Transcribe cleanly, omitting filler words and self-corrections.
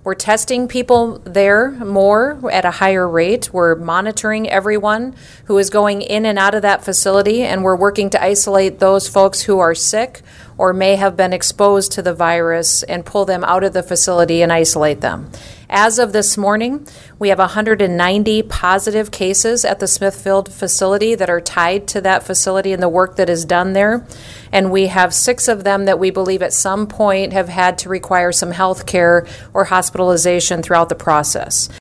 We're testing people there more at a higher rate. We're monitoring everyone who is going in and out of that facility, and we're working to isolate those folks who are sick or may have been exposed to the virus and pull them out of the facility and isolate them. As of this morning, we have 190 positive cases at the Smithfield facility that are tied to that facility and the work that is done there. And we have 6 of them that we believe at some point have had to require some health care or hospitalization throughout the process.